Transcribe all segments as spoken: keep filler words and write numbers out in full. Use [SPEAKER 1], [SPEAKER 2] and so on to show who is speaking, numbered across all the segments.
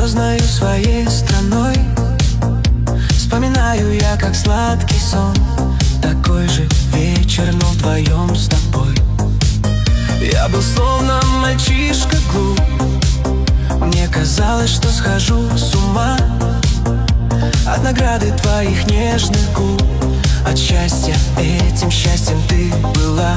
[SPEAKER 1] звездною своей страной. Вспоминаю я, как сладкий сон, такой же вечер, но вдвоем с тобой. Я был словно мальчишка глуп, мне казалось, что схожу с ума от награды твоих нежных губ, от счастья, этим счастьем ты была.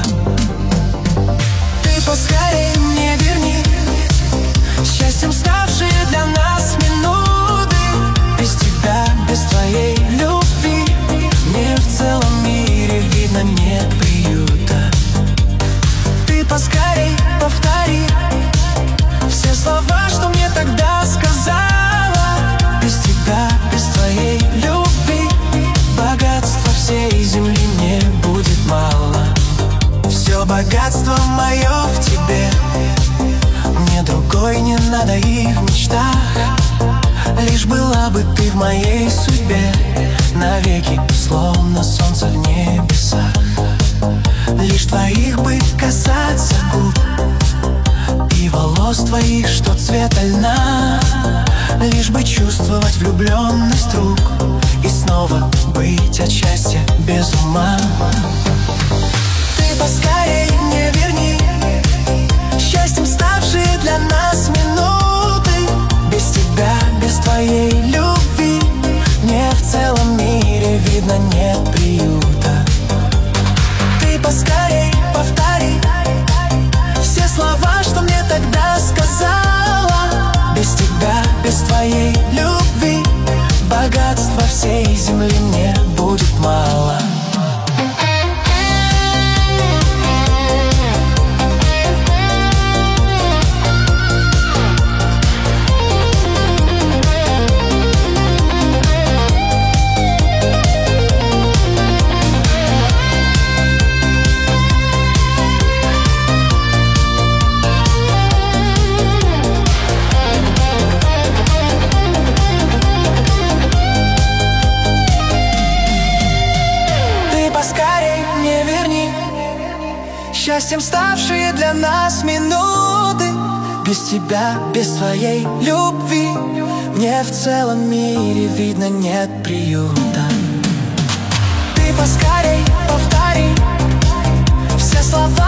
[SPEAKER 1] Ты поскорей мне верни счастьем ставшие для нас минуты. Без тебя, без твоей любви мне в целом мире, видно, нет приюта. Ты поскорей повтори все слова, что мне тогда сказала. Без тебя, без твоей любви богатства всей земли мне будет мало. Все богатство мое в тебе, мне другой не надо и в мечтах. Лишь была бы ты в моей судьбе навеки, словно солнце в небесах. Лишь твоих бы касаться губ и волос твоих, что цвета льна. Лишь бы чувствовать влюбленность рук и снова быть от счастья без ума. Ты поскорей мне верни счастьем ставшие для нас минуты. Без тебя, без твоей любви мне в целом мире, видно, нет приюта. Ты поскорей повтори все слова, что мне тогда сказала. Без тебя, без твоей любви богатства всей земли мне будет мало. Счастьем ставшие для нас минуты. Без тебя, без твоей любви мне в целом мире, видно, нет приюта. Ты поскорей повтори все слова,